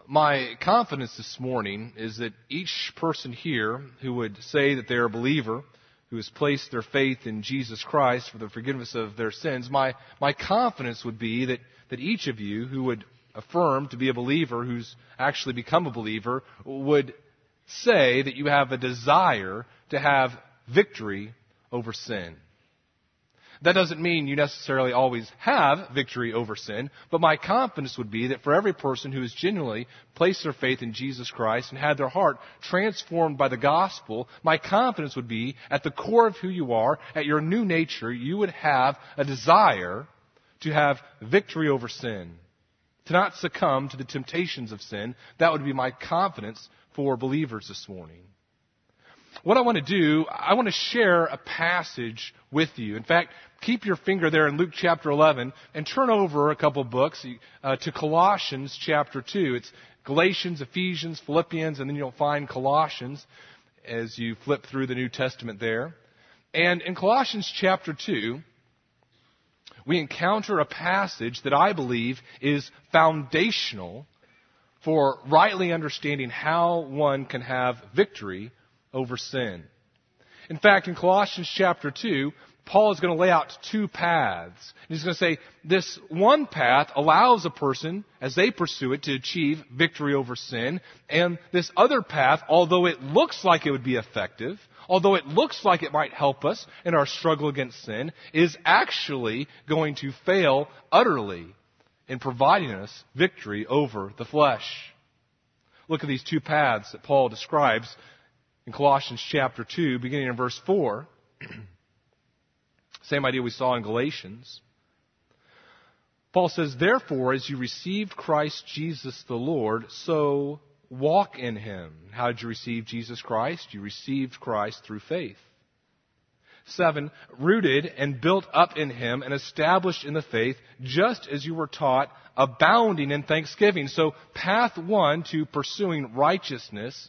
My confidence this morning is that each person here who would say that they're a believer, who has placed their faith in Jesus Christ for the forgiveness of their sins, my confidence would be that each of you who would affirm to be a believer, who's actually become a believer, would say that you have a desire to have victory over sin. That doesn't mean you necessarily always have victory over sin, but my confidence would be that for every person who has genuinely placed their faith in Jesus Christ and had their heart transformed by the gospel, my confidence would be at the core of who you are, at your new nature, you would have a desire to have victory over sin, to not succumb to the temptations of sin. That would be my confidence for believers this morning. What I want to do, I want to share a passage with you. In fact, keep your finger there in Luke chapter 11 and turn over a couple books to Colossians chapter 2. It's Galatians, Ephesians, Philippians, and then you'll find Colossians as you flip through the New Testament there. And in Colossians chapter 2, we encounter a passage that I believe is foundational for rightly understanding how one can have victory over sin. In fact, in Colossians chapter 2, Paul is going to lay out two paths. He's going to say this one path allows a person, as they pursue it, to achieve victory over sin. And this other path, although it looks like it would be effective, although it looks like it might help us in our struggle against sin, is actually going to fail utterly in providing us victory over the flesh. Look at these two paths that Paul describes in Colossians chapter 2, beginning in verse 4. Same idea we saw in Galatians. Paul says, "Therefore, as you received Christ Jesus the Lord, so walk in Him." How did you receive Jesus Christ? You received Christ through faith. 7, "Rooted and built up in Him and established in the faith, just as you were taught, abounding in thanksgiving." So, path 1 to pursuing righteousness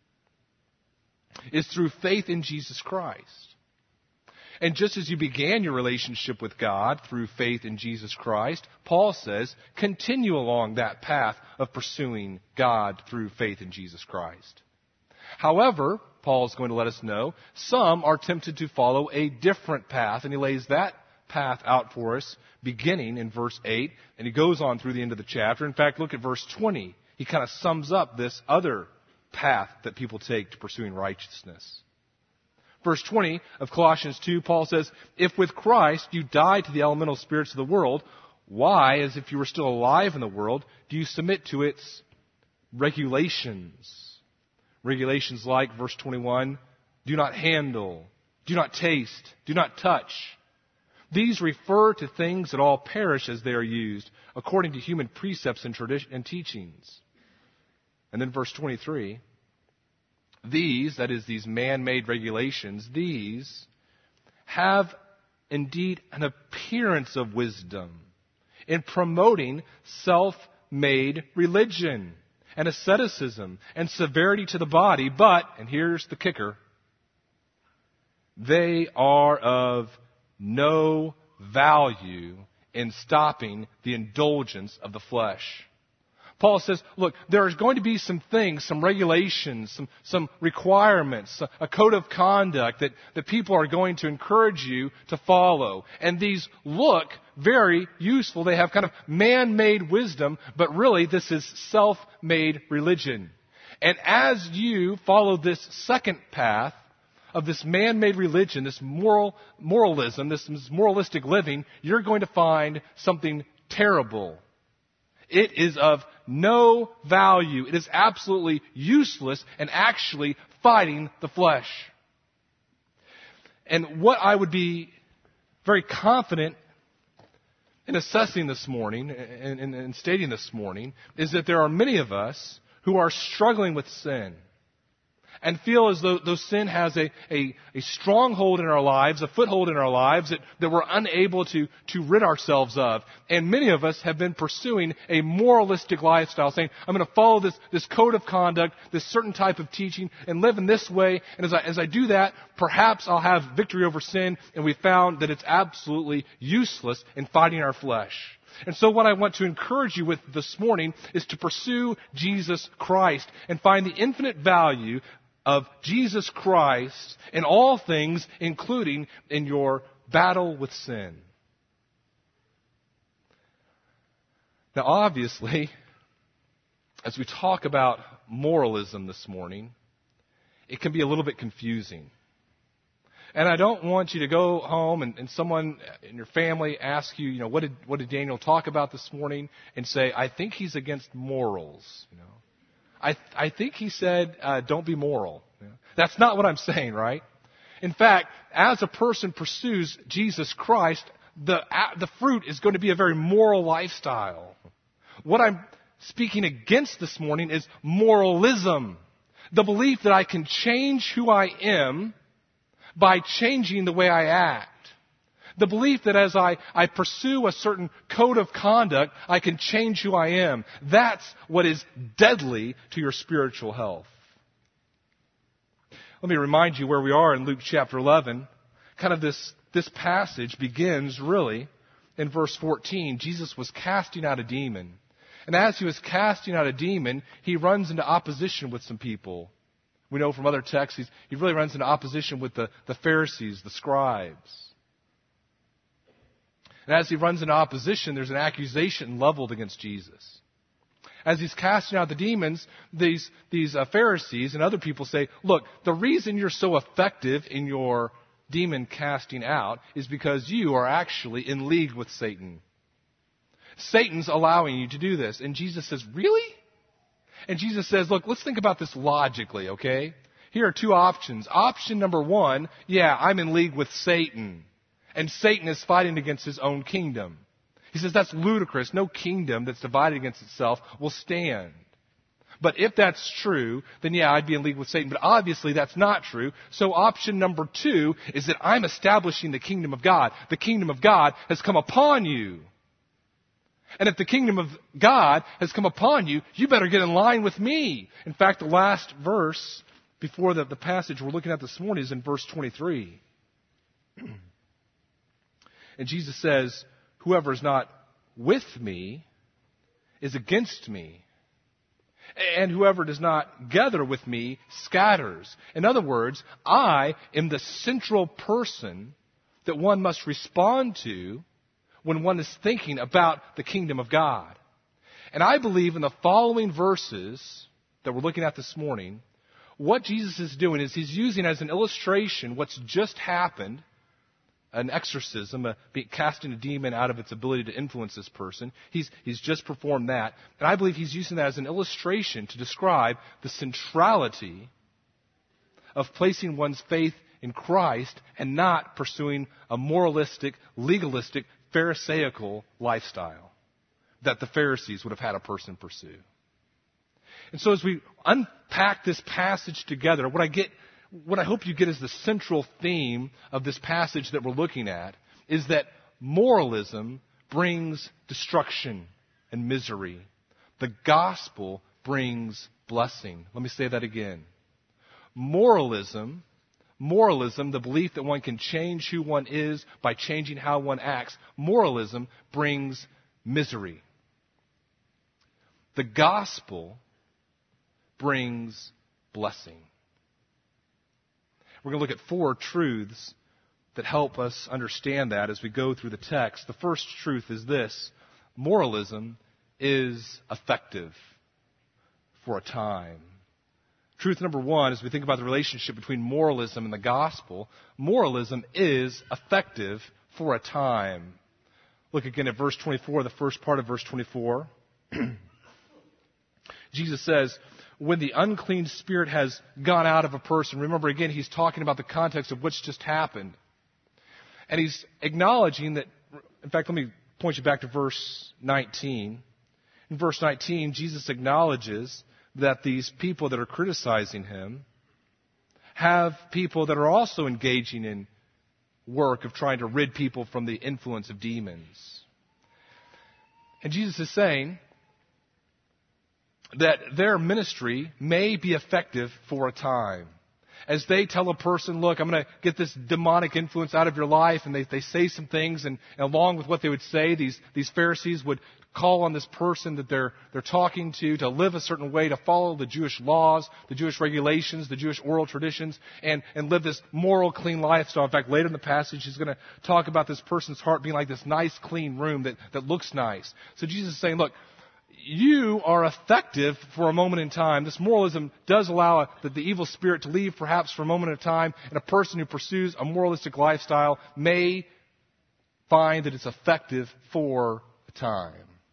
is through faith in Jesus Christ. And just as you began your relationship with God through faith in Jesus Christ, Paul says, continue along that path of pursuing God through faith in Jesus Christ. However, Paul is going to let us know, some are tempted to follow a different path, and he lays that path out for us beginning in verse 8, and he goes on through the end of the chapter. In fact, look at verse 20. He kind of sums up this other path that people take to pursuing righteousness. Verse 20 of Colossians 2, Paul says, "If with Christ you died to the elemental spirits of the world, why, as if you were still alive in the world, do you submit to its regulations?" Regulations like, verse 21, do not handle, do not taste, do not touch. These refer to things that all perish as they are used, according to human precepts and tradition and teachings. And then verse 23, these, that is, these man-made regulations, these have indeed an appearance of wisdom in promoting self-made religion and asceticism and severity to the body, but, and here's the kicker, they are of no value in stopping the indulgence of the flesh. Paul says, look, there is going to be some things, some regulations, some requirements, a code of conduct that people are going to encourage you to follow. And these look very useful. They have kind of man-made wisdom, but really this is self-made religion. And as you follow this second path of this man-made religion, this moralism, this moralistic living, you're going to find something terrible. It is of no value. It is absolutely useless and actually fighting the flesh. And what I would be very confident in assessing this morning and stating this morning is that there are many of us who are struggling with sin and feel as though sin has a stronghold in our lives, a foothold in our lives that we're unable to rid ourselves of. And many of us have been pursuing a moralistic lifestyle, saying, I'm going to follow this code of conduct, this certain type of teaching, and live in this way. And as I do that, perhaps I'll have victory over sin. And we found that it's absolutely useless in fighting our flesh. And so what I want to encourage you with this morning is to pursue Jesus Christ and find the infinite value of Jesus Christ in all things, including in your battle with sin. Now, obviously, as we talk about moralism this morning, it can be a little bit confusing. And I don't want you to go home and someone in your family ask you, what did Daniel talk about this morning? And say, I think he's against morals. I think he said, don't be moral. That's not what I'm saying, right? In fact, as a person pursues Jesus Christ, the fruit is going to be a very moral lifestyle. What I'm speaking against this morning is moralism. The belief that I can change who I am by changing the way I act. The belief that as I pursue a certain code of conduct, I can change who I am. That's what is deadly to your spiritual health. Let me remind you where we are in Luke chapter 11. Kind of this passage begins really in verse 14. Jesus was casting out a demon. And as he was casting out a demon, he runs into opposition with some people. We know from other texts, he really runs into opposition with the Pharisees, the scribes. And as he runs into opposition, there's an accusation leveled against Jesus. As he's casting out the demons, these Pharisees and other people say, look, the reason you're so effective in your demon casting out is because you are actually in league with Satan. Satan's allowing you to do this. And Jesus says, really? And Jesus says, look, let's think about this logically, okay? Here are two options. Option number one, yeah, I'm in league with Satan. And Satan is fighting against his own kingdom. He says that's ludicrous. No kingdom that's divided against itself will stand. But if that's true, then yeah, I'd be in league with Satan. But obviously that's not true. So option number two is that I'm establishing the kingdom of God. The kingdom of God has come upon you. And if the kingdom of God has come upon you, you better get in line with me. In fact, the last verse before the passage we're looking at this morning is in verse 23. And Jesus says, whoever is not with me is against me. And whoever does not gather with me scatters. In other words, I am the central person that one must respond to when one is thinking about the kingdom of God. And I believe in the following verses that we're looking at this morning, what Jesus is doing is he's using as an illustration what's just happened, an exorcism, casting a demon out of its ability to influence this person. He's just performed that. And I believe he's using that as an illustration to describe the centrality of placing one's faith in Christ and not pursuing a moralistic, legalistic, Pharisaical lifestyle that the Pharisees would have had a person pursue. And so as we unpack this passage together, what I hope you get is the central theme of this passage that we're looking at is that moralism brings destruction and misery. The gospel brings blessing. Let me say that again. Moralism, the belief that one can change who one is by changing how one acts, moralism brings misery. The gospel brings blessing. We're going to look at 4 truths that help us understand that as we go through the text. The first truth is this: moralism is effective for a time. Truth number 1, as we think about the relationship between moralism and the gospel, moralism is effective for a time. Look again at verse 24, the first part of verse 24. Jesus says, when the unclean spirit has gone out of a person, remember again, he's talking about the context of what's just happened. And he's acknowledging that, in fact, let me point you back to verse 19. In verse 19, Jesus acknowledges that these people that are criticizing him have people that are also engaging in work of trying to rid people from the influence of demons. And Jesus is saying that their ministry may be effective for a time. as they tell a person, look, I'm going to get this demonic influence out of your life, and they say some things, and along with what they would say, these Pharisees would call on this person that they're talking to live a certain way, to follow the Jewish laws, the Jewish regulations, the Jewish oral traditions, and live this moral, clean lifestyle. In fact, later in the passage, he's going to talk about this person's heart being like this nice, clean room that looks nice. So Jesus is saying, look, you are effective for a moment in time. This moralism does allow the evil spirit to leave perhaps for a moment at a time, and a person who pursues a moralistic lifestyle may find that it's effective for a time.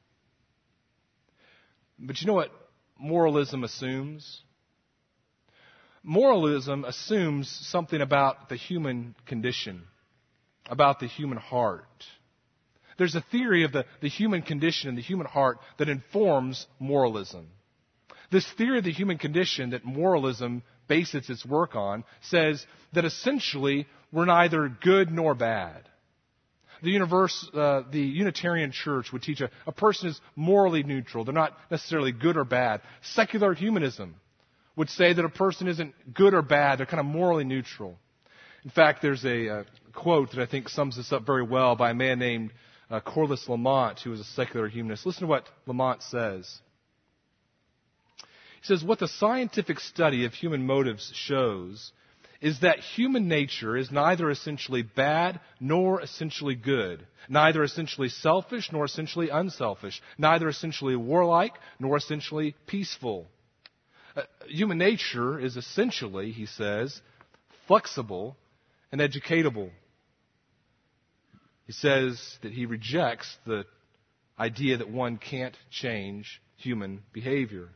But you know what moralism assumes? Moralism assumes something about the human condition, about the human heart. There's a theory of the human condition and the human heart that informs moralism. This theory of the human condition that moralism bases its work on says that essentially we're neither good nor bad. The Unitarian Church would teach a person is morally neutral. They're not necessarily good or bad. Secular humanism would say that a person isn't good or bad. They're kind of morally neutral. In fact, there's a quote that I think sums this up very well by a man named Corliss Lamont, who was a secular humanist. Listen to what Lamont says. He says, what the scientific study of human motives shows is that human nature is neither essentially bad nor essentially good, neither essentially selfish nor essentially unselfish, neither essentially warlike nor essentially peaceful. Human nature is essentially, he says, flexible and educatable. He says that he rejects the idea that one can't change human behavior.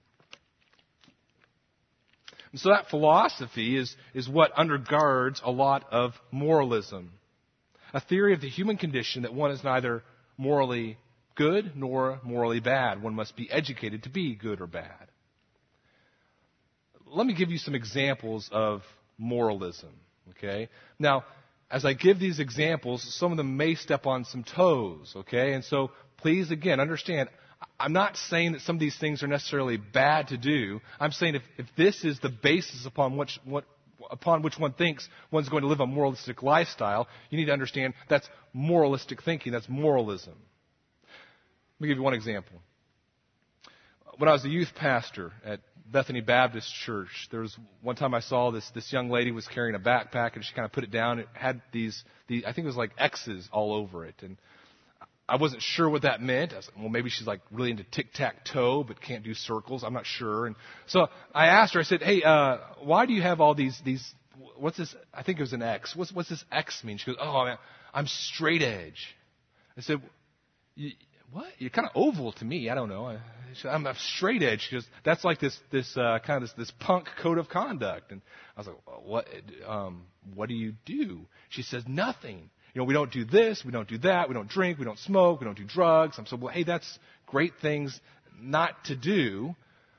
And so that philosophy is what undergirds a lot of moralism. A theory of the human condition that one is neither morally good nor morally bad. One must be educated to be good or bad. Let me give you some examples of moralism. Okay? Now, as I give these examples, some of them may step on some toes. Okay? And so please, again, understand, I'm not saying that some of these things are necessarily bad to do. I'm saying if this is the basis upon which one thinks one's going to live a moralistic lifestyle, you need to understand that's moralistic thinking. That's moralism. Let me give you one example. When I was a youth pastor at Bethany Baptist Church, there was one time I saw this young lady was carrying a backpack, and she kind of put it down. It had these I think it was like X's all over it, and I wasn't sure what that meant. I was like, well, maybe she's like really into tic-tac-toe, but can't do circles. I'm not sure. And so I asked her, I said, hey, why do you have all these, what's this? I think it was an X. What's this X mean? She goes, oh, man, I'm straight edge. I said, what? You're kind of oval to me. I don't know. I'm a straight edge. She goes, that's like this punk code of conduct. And I was like, well, what do you do? She says, nothing. You know, we don't do this, we don't do that, we don't drink, we don't smoke, we don't do drugs. I'm so, well, hey, that's great things not to do.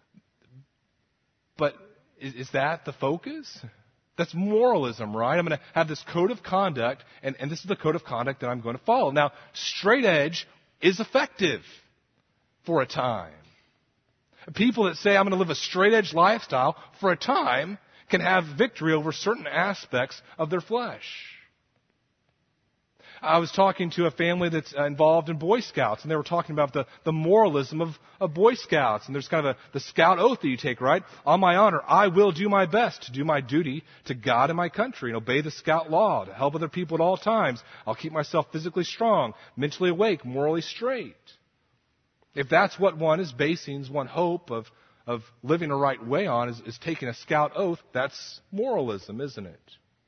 But is that the focus? That's moralism, right? I'm going to have this code of conduct, and this is the code of conduct that I'm going to follow. Now, straight edge is effective for a time. People that say, I'm going to live a straight edge lifestyle for a time can have victory over certain aspects of their flesh. I was talking to a family that's involved in Boy Scouts, and they were talking about the moralism of Boy Scouts. And there's kind of the scout oath that you take, right? On my honor, I will do my best to do my duty to God and my country and obey the scout law, to help other people at all times. I'll keep myself physically strong, mentally awake, morally straight. If that's what one is basing one's hope of living a right way on, is taking a scout oath, that's moralism, isn't it?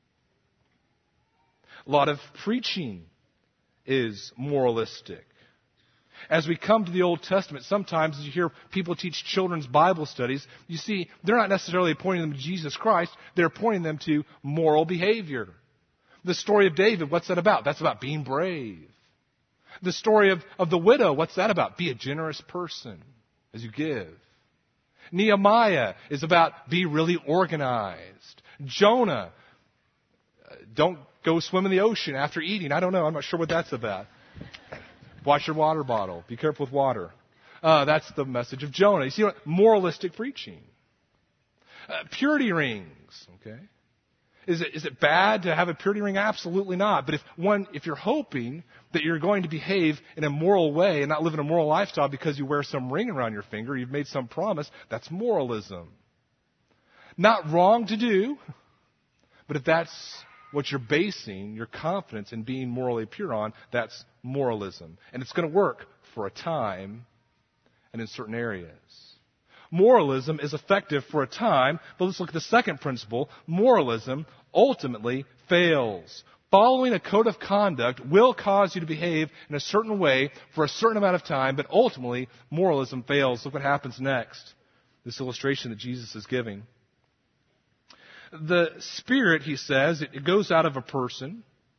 A lot of preaching is moralistic. As we come to the Old Testament, sometimes as you hear people teach children's Bible studies, you see they're not necessarily pointing them to Jesus Christ, they're pointing them to moral behavior. The story of David, what's that about? That's about being brave. The story of the widow, what's that about? Be a generous person as you give. Nehemiah is about be really organized. Jonah, don't go swim in the ocean after eating. I don't know. I'm not sure what that's about. Watch your water bottle. Be careful with water. That's the message of Jonah. You see what? Moralistic preaching. Purity rings, okay? Is it bad to have a purity ring? Absolutely not. But if you're hoping that you're going to behave in a moral way and not live in a moral lifestyle because you wear some ring around your finger, you've made some promise, that's moralism. Not wrong to do, but if that's what you're basing your confidence in being morally pure on, that's moralism. And it's going to work for a time and in certain areas. Moralism is effective for a time, but let's look at the second principle. Moralism ultimately fails. Following a code of conduct will cause you to behave in a certain way for a certain amount of time, but ultimately moralism fails. Look what happens next. This illustration that Jesus is giving. The spirit, he says, it goes out of a person,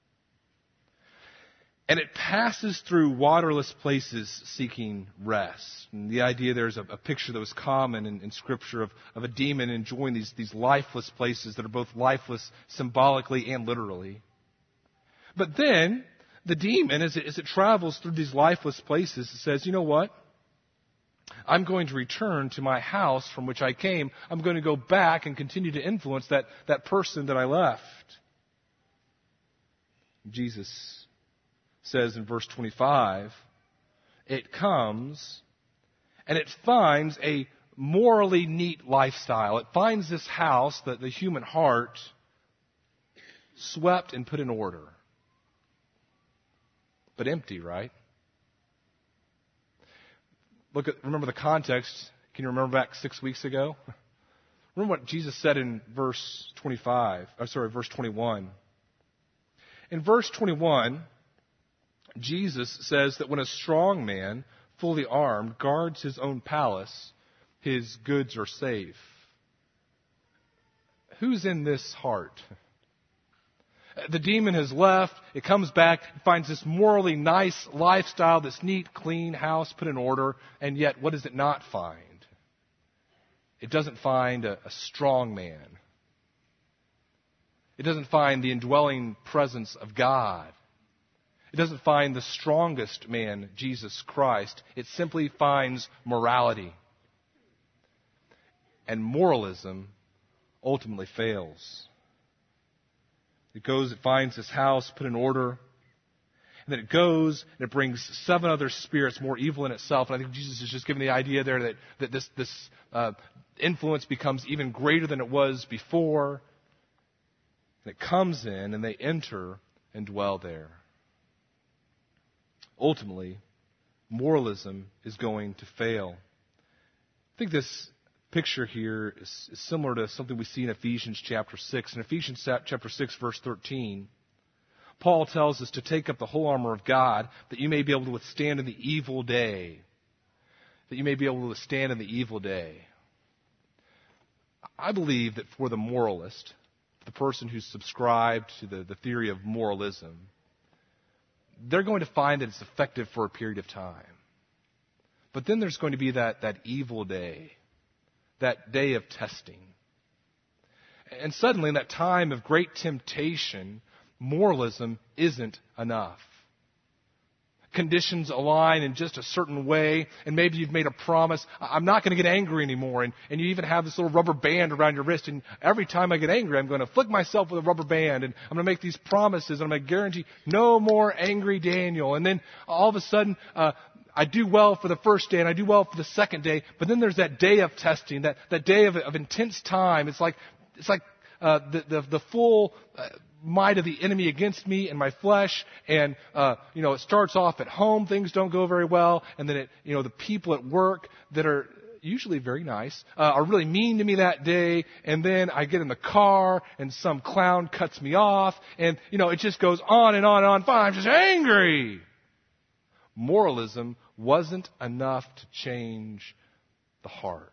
and it passes through waterless places seeking rest. And the idea there is a picture that was common in Scripture of a demon enjoying these lifeless places that are both lifeless symbolically and literally. But then, the demon, as it travels through these lifeless places, it says, you know what? I'm going to return to my house from which I came. I'm going to go back and continue to influence that person that I left. Jesus says in verse 25, it comes and it finds a morally neat lifestyle. It finds this house, the human heart, swept and put in order. But empty, right? Remember the context. Can you remember back 6 weeks ago? Remember what Jesus said in verse 21. In verse 21, Jesus says that when a strong man, fully armed, guards his own palace, his goods are safe. Who's in this heart? The demon has left. It comes back. It finds this morally nice lifestyle, this neat, clean house put in order. And yet, what does it not find? It doesn't find a strong man. It doesn't find the indwelling presence of God. It doesn't find the strongest man, Jesus Christ. It simply finds morality. And moralism ultimately fails. It finds this house put in order. And then it goes and it brings 7 other spirits more evil in itself. And I think Jesus is just giving the idea there that this influence becomes even greater than it was before. And it comes in and they enter and dwell there. Ultimately, moralism is going to fail. I think this picture here is similar to something we see in Ephesians chapter 6. In Ephesians chapter 6, verse 13, Paul tells us to take up the whole armor of God that you may be able to withstand in the evil day. That you may be able to withstand in the evil day. I believe that for the moralist, the person who's subscribed to the theory of moralism, they're going to find that it's effective for a period of time. But then there's going to be that evil day, that day of testing. And suddenly, in that time of great temptation, moralism isn't enough. Conditions align in just a certain way, and maybe you've made a promise, I'm not going to get angry anymore, and you even have this little rubber band around your wrist, and every time I get angry, I'm going to flick myself with a rubber band, and I'm going to make these promises, and I'm going to guarantee no more angry Daniel. And then all of a sudden, I do well for the first day, and I do well for the second day, but then there's that day of testing, that day of intense time. It's like the full might of the enemy against me and my flesh, and it starts off at home, things don't go very well, and then the people at work that are usually very nice are really mean to me that day, and then I get in the car and some clown cuts me off, and it just goes on and on and on. Fine, I'm just angry. Moralism wasn't enough to change the heart.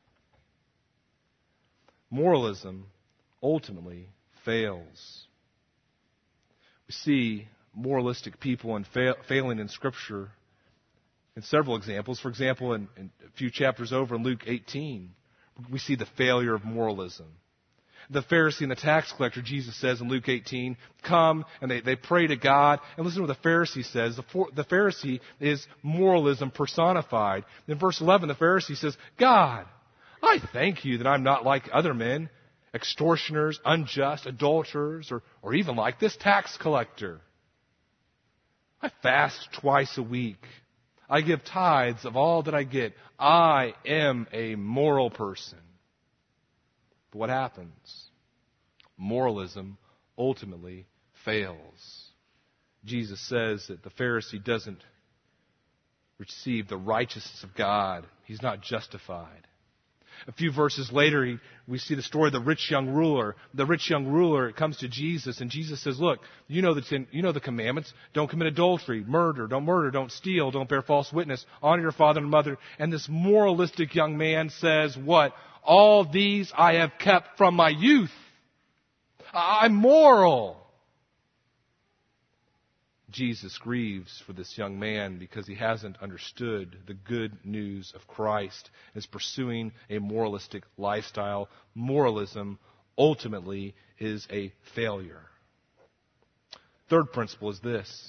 Moralism ultimately fails. We see moralistic people failing in Scripture in several examples. For example, in a few chapters over in Luke 18, we see the failure of moralism. The Pharisee and the tax collector, Jesus says in Luke 18, come and they pray to God. And listen to what the Pharisee says. The Pharisee is moralism personified. In verse 11, the Pharisee says, God, I thank you that I'm not like other men, extortioners, unjust, adulterers, or even like this tax collector. I fast twice a week. I give tithes of all that I get. I am a moral person. But what happens? Moralism ultimately fails. Jesus says that the Pharisee doesn't receive the righteousness of God. He's not justified. A few verses later, we see the story of the rich young ruler. The rich young ruler comes to Jesus, and Jesus says, look, you know the commandments. Don't commit adultery, murder, don't steal, don't bear false witness, honor your father and mother. And this moralistic young man says, what? All these I have kept from my youth. I'm moral. Jesus grieves for this young man because he hasn't understood the good news of Christ and is pursuing a moralistic lifestyle. Moralism ultimately is a failure. Third principle is this.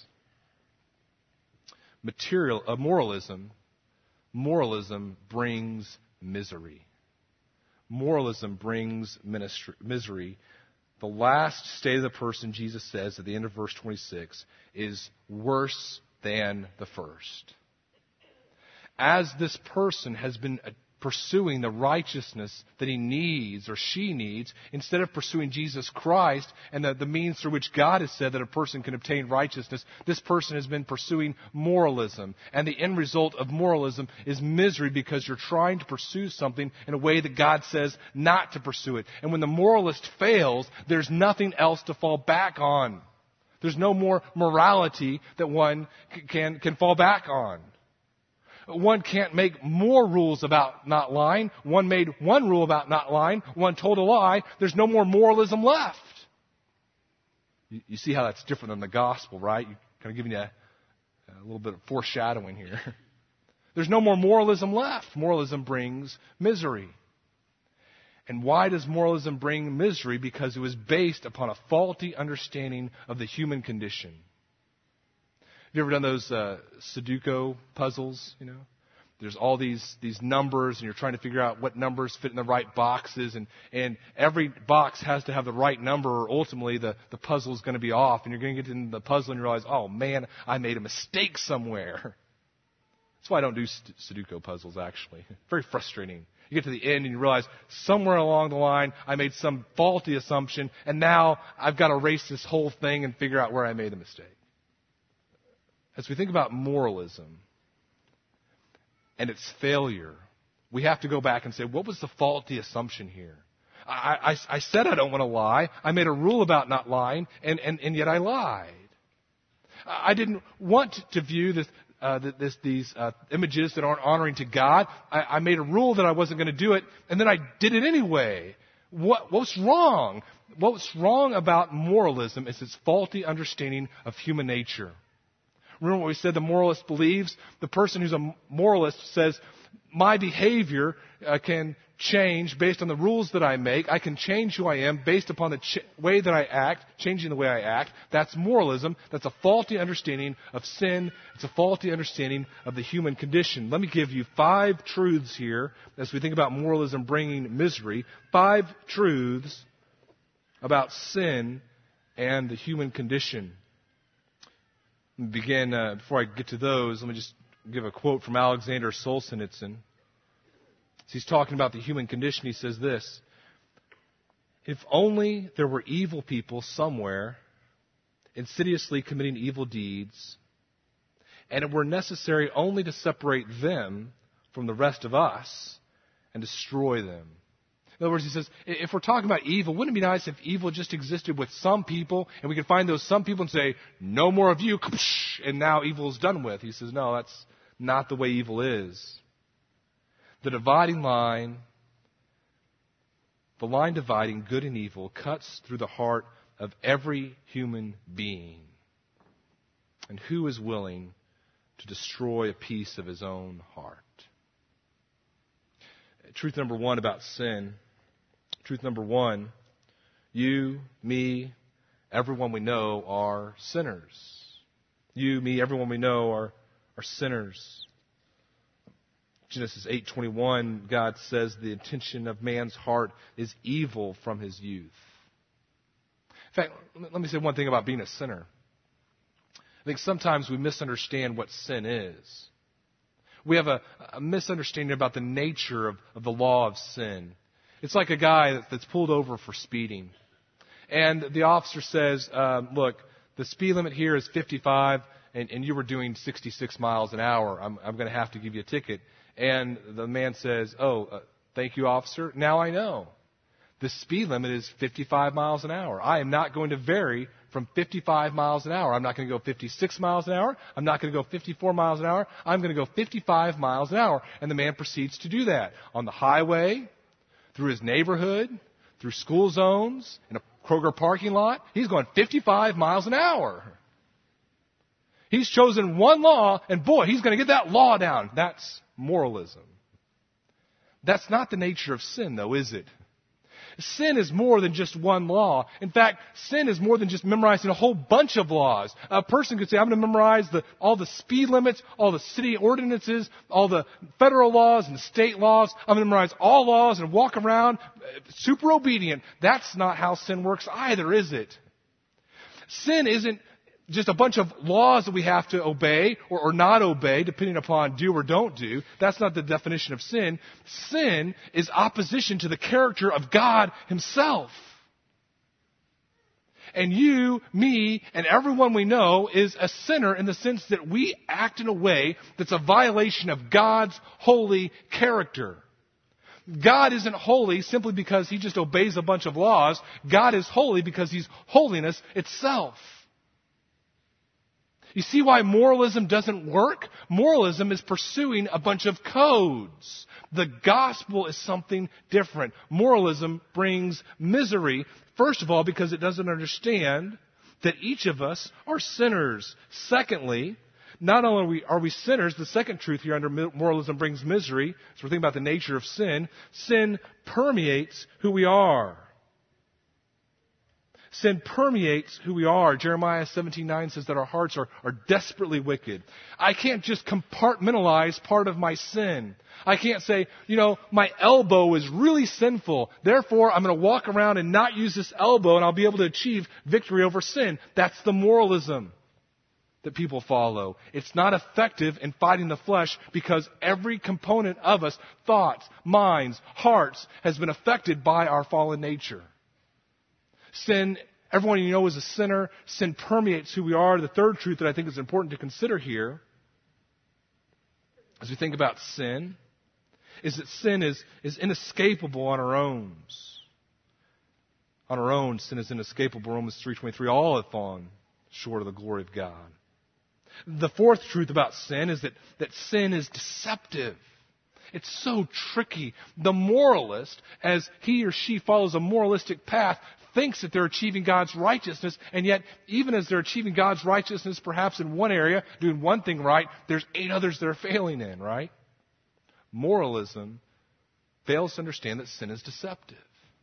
Moralism brings misery. Moralism brings misery. The last state of the person, Jesus says at the end of verse 26, is worse than the first. As this person has been pursuing the righteousness that he needs or she needs, instead of pursuing Jesus Christ and the means through which God has said that a person can obtain righteousness, this person has been pursuing moralism. And the end result of moralism is misery because you're trying to pursue something in a way that God says not to pursue it. And when the moralist fails, there's nothing else to fall back on. There's no more morality that one can fall back on. One can't make more rules about not lying. One made one rule about not lying. One told a lie. There's no more moralism left. You see how that's different than the gospel, right? Kind of giving you a little bit of foreshadowing here. There's no more moralism left. Moralism brings misery. And why does moralism bring misery? Because it was based upon a faulty understanding of the human condition. Have you ever done those Sudoku puzzles? You know, there's all these numbers, and you're trying to figure out what numbers fit in the right boxes, and every box has to have the right number, or ultimately the puzzle is going to be off, and you're going to get into the puzzle and you realize, oh man, I made a mistake somewhere. That's why I don't do Sudoku puzzles. Actually, very frustrating. You get to the end and you realize somewhere along the line I made some faulty assumption, and now I've got to erase this whole thing and figure out where I made a mistake. As we think about moralism and its failure, we have to go back and say, what was the faulty assumption here? I said I don't want to lie. I made a rule about not lying, and yet I lied. I didn't want to view these images that aren't honoring to God. I made a rule that I wasn't going to do it, and then I did it anyway. What's wrong? What's wrong about moralism is its faulty understanding of human nature. Remember what we said the moralist believes? The person who's a moralist says, my behavior can change based on the rules that I make. I can change who I am based upon the way that I act, changing the way I act. That's moralism. That's a faulty understanding of sin. It's a faulty understanding of the human condition. Let me give you 5 truths here as we think about moralism bringing misery. 5 truths about sin and the human condition. Let me begin, before I get to those, let me just give a quote from Alexander Solzhenitsyn. As he's talking about the human condition, he says this: if only there were evil people somewhere insidiously committing evil deeds, and it were necessary only to separate them from the rest of us and destroy them. In other words, he says, if we're talking about evil, wouldn't it be nice if evil just existed with some people, and we could find those some people and say, no more of you, and now evil is done with? He says, no, that's not the way evil is. The dividing line, the line dividing good and evil, cuts through the heart of every human being. And who is willing to destroy a piece of his own heart? Truth number 1 about sin. Truth number 1, you, me, everyone we know are sinners. You, me, everyone we know are sinners. Genesis 8:21, God says the intention of man's heart is evil from his youth. In fact, let me say one thing about being a sinner. I think sometimes we misunderstand what sin is. We have a misunderstanding about the nature of the law of sin. It's like a guy that's pulled over for speeding. And the officer says, look, the speed limit here is 55, and you were doing 66 miles an hour. I'm going to have to give you a ticket. And the man says, thank you, officer. Now I know. The speed limit is 55 miles an hour. I am not going to vary from 55 miles an hour. I'm not going to go 56 miles an hour. I'm not going to go 54 miles an hour. I'm going to go 55 miles an hour. And the man proceeds to do that on the highway, through his neighborhood, through school zones, in a Kroger parking lot. He's going 55 miles an hour. He's chosen one law, and boy, he's going to get that law down. That's moralism. That's not the nature of sin, though, is it? Sin is more than just one law. In fact, sin is more than just memorizing a whole bunch of laws. A person could say, I'm going to memorize all the speed limits, all the city ordinances, all the federal laws and state laws. I'm going to memorize all laws and walk around super obedient. That's not how sin works either, is it? Sin isn't just a bunch of laws that we have to obey or not obey, depending upon do or don't do. That's not the definition of sin. Sin is opposition to the character of God Himself. And you, me, and everyone we know is a sinner in the sense that we act in a way that's a violation of God's holy character. God isn't holy simply because He just obeys a bunch of laws. God is holy because He's holiness itself. You see why moralism doesn't work? Moralism is pursuing a bunch of codes. The gospel is something different. Moralism brings misery, first of all, because it doesn't understand that each of us are sinners. Secondly, not only are we sinners, the second truth here under moralism brings misery. So we're thinking about the nature of sin. Sin permeates who we are. Sin permeates who we are. Jeremiah 17:9 says that our hearts are desperately wicked. I can't just compartmentalize part of my sin. I can't say, my elbow is really sinful. Therefore, I'm going to walk around and not use this elbow and I'll be able to achieve victory over sin. That's the moralism that people follow. It's not effective in fighting the flesh because every component of us, thoughts, minds, hearts, has been affected by our fallen nature. Sin, everyone you know is a sinner. Sin permeates who we are. The third truth that I think is important to consider here as we think about sin is that sin is inescapable on our own. On our own, sin is inescapable. Romans 3:23, all have fallen short of the glory of God. The fourth truth about sin is that sin is deceptive. It's so tricky. The moralist, as he or she follows a moralistic path, thinks that they're achieving God's righteousness, and yet even as they're achieving God's righteousness perhaps in one area, doing one thing right, there's 8 others that are failing in, right? Moralism fails to understand that sin is deceptive.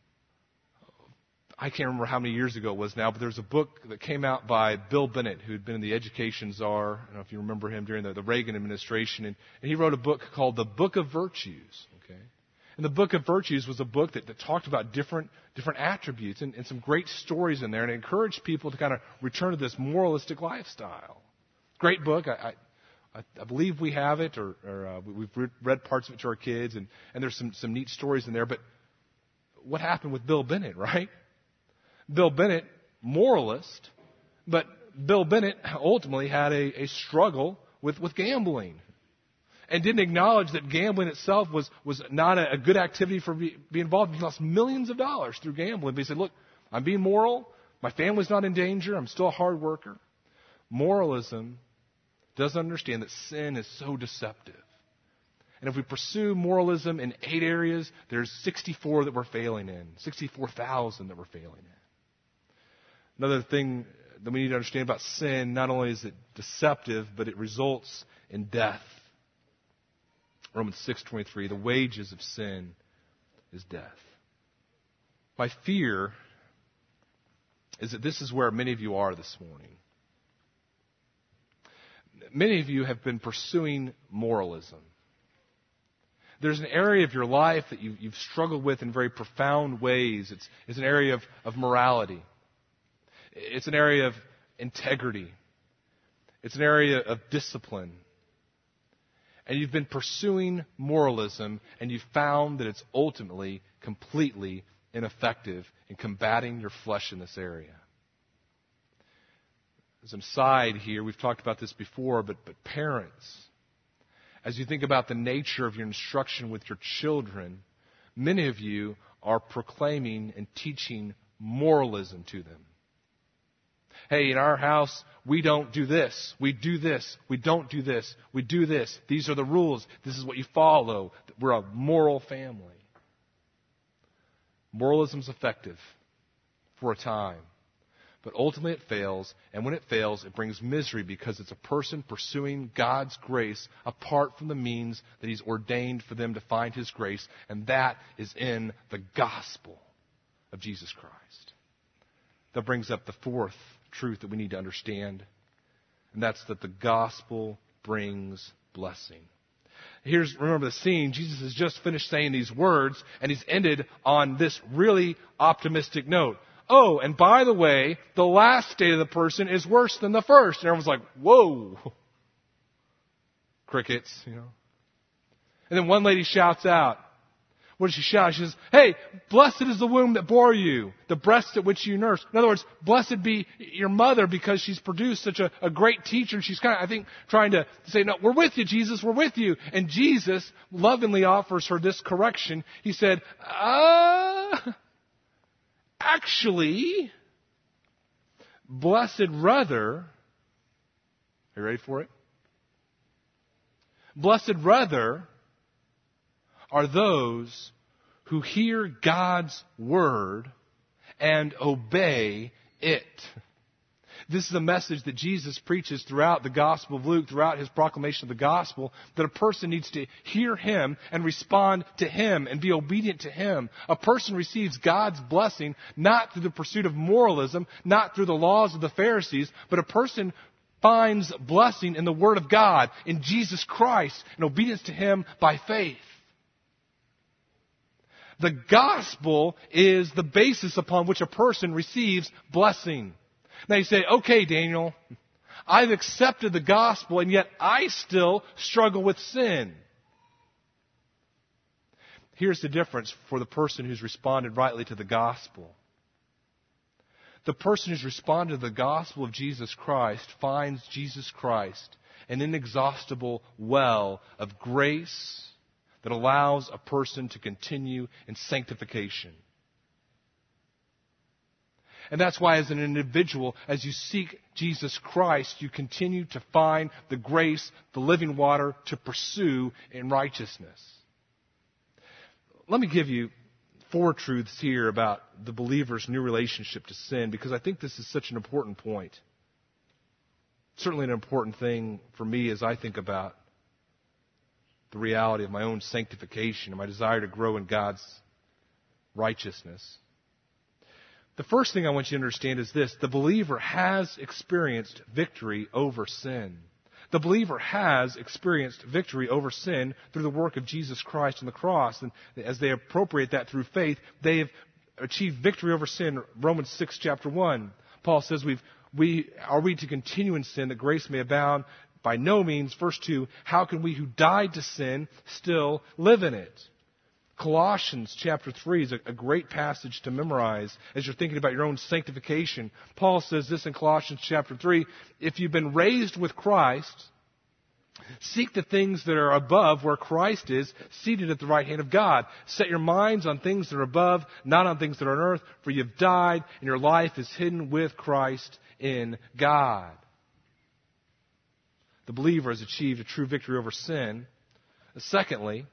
I can't remember how many years ago it was now, but there's a book that came out by Bill Bennett, who had been the education czar. I don't know if you remember him during the Reagan administration. And he wrote a book called The Book of Virtues. Okay? And the Book of Virtues was a book that talked about different attributes and some great stories in there, and it encouraged people to kind of return to this moralistic lifestyle. Great book. I believe we have it, or we've read parts of it to our kids, and there's some neat stories in there. But what happened with Bill Bennett, right? Bill Bennett, moralist, but Bill Bennett ultimately had a struggle with gambling and didn't acknowledge that gambling itself was not a good activity for be involved. He lost millions of dollars through gambling. But he said, look, I'm being moral. My family's not in danger. I'm still a hard worker. Moralism doesn't understand that sin is so deceptive. And if we pursue moralism in 8 areas, there's 64 that we're failing in, 64,000 that we're failing in. Another thing that we need to understand about sin, not only is it deceptive, but it results in death. Romans 6:23, the wages of sin is death. My fear is that this is where many of you are this morning. Many of you have been pursuing moralism. there's an area of your life that you've struggled with in very profound ways. It's an area of morality. It's an area of integrity. It's an area of discipline. And you've been pursuing moralism, and you've found that it's ultimately completely ineffective in combating your flesh in this area. As an aside here, we've talked about this before, but parents, as you think about the nature of your instruction with your children, many of you are proclaiming and teaching moralism to them. Hey, in our house, we don't do this. We do this. We don't do this. We do this. These are the rules. This is what you follow. We're a moral family. Moralism's effective for a time. But ultimately it fails, and when it fails, it brings misery because it's a person pursuing God's grace apart from the means that He's ordained for them to find His grace, and that is in the gospel of Jesus Christ. That brings up the fourth truth that we need to understand, and that's that the gospel brings blessing. Remember the scene. Jesus has just finished saying these words, and He's ended on this really optimistic note. Oh, and by the way, the last state of the person is worse than the first. And everyone's like, whoa. Crickets, And then one lady shouts out. What does she shout? She says, hey, blessed is the womb that bore you, the breast at which you nursed. In other words, blessed be your mother because she's produced such a great teacher. And she's kind of, I think, trying to say, no, we're with you, Jesus, we're with you. And Jesus lovingly offers her this correction. He said, actually, blessed rather, are you ready for it? Blessed rather are those who hear God's word and obey it. This is a message that Jesus preaches throughout the Gospel of Luke, throughout His proclamation of the Gospel, that a person needs to hear Him and respond to Him and be obedient to Him. A person receives God's blessing not through the pursuit of moralism, not through the laws of the Pharisees, but a person finds blessing in the Word of God, in Jesus Christ, and obedience to Him by faith. The gospel is the basis upon which a person receives blessing. Now you say, okay, Daniel, I've accepted the gospel and yet I still struggle with sin. Here's the difference for the person who's responded rightly to the gospel. The person who's responded to the gospel of Jesus Christ finds Jesus Christ an inexhaustible well of grace that allows a person to continue in sanctification. And that's why as an individual, as you seek Jesus Christ, you continue to find the grace, the living water to pursue in righteousness. Let me give you 4 truths here about the believer's new relationship to sin, because I think this is such an important point. Certainly an important thing for me as I think about the reality of my own sanctification and my desire to grow in God's righteousness. The first thing I want you to understand is this: the believer has experienced victory over sin. The believer has experienced victory over sin through the work of Jesus Christ on the cross. And as they appropriate that through faith, they have achieved victory over sin. Romans 6, chapter 1. Paul says, are we to continue in sin that grace may abound? By no means. Verse 2, how can we who died to sin still live in it? Colossians chapter 3 is a great passage to memorize as you're thinking about your own sanctification. Paul says this in Colossians chapter 3, if you've been raised with Christ, seek the things that are above where Christ is, seated at the right hand of God. Set your minds on things that are above, not on things that are on earth, for you've died and your life is hidden with Christ in God. The believer has achieved a true victory over sin. Secondly,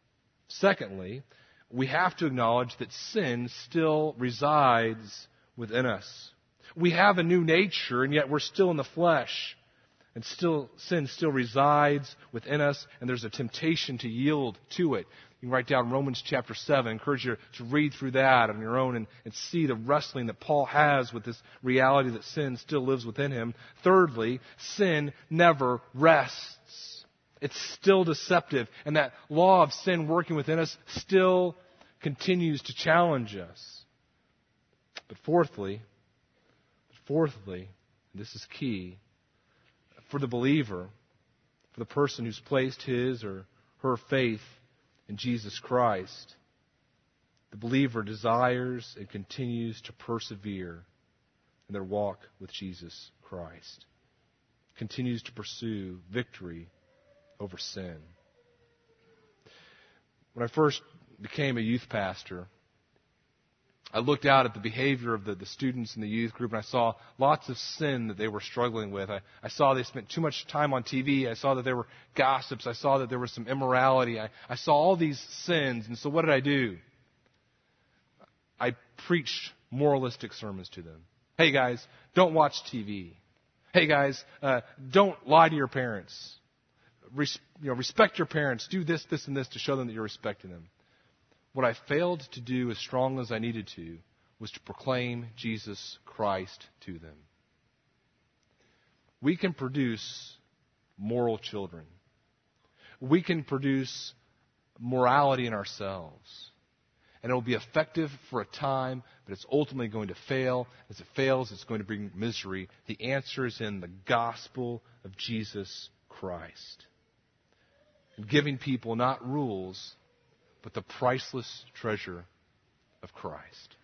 we have to acknowledge that sin still resides within us. We have a new nature, and yet we're still in the flesh. And sin still resides within us, and there's a temptation to yield to it. You can write down Romans chapter 7. I encourage you to read through that on your own and see the wrestling that Paul has with this reality that sin still lives within him. Thirdly, sin never rests. It's still deceptive. And that law of sin working within us still continues to challenge us. But fourthly, and this is key, for the believer, for the person who's placed his or her faith in Jesus Christ, the believer desires and continues to persevere in their walk with Jesus Christ. Continues to pursue victory over sin. When I first became a youth pastor, I looked out at the behavior of the students in the youth group, and I saw lots of sin that they were struggling with. I saw they spent too much time on TV. I saw that there were gossips. I saw that there was some immorality. I saw all these sins. And so what did I do? I preached moralistic sermons to them. Hey guys, don't watch TV. Hey guys, don't lie to your parents. Respect your parents. Do this, this, and this to show them that you're respecting them. What I failed to do as strong as I needed to was to proclaim Jesus Christ to them. We can produce moral children. We can produce morality in ourselves. And it will be effective for a time, but it's ultimately going to fail. As it fails, it's going to bring misery. The answer is in the gospel of Jesus Christ. And giving people not rules, but the priceless treasure of Christ.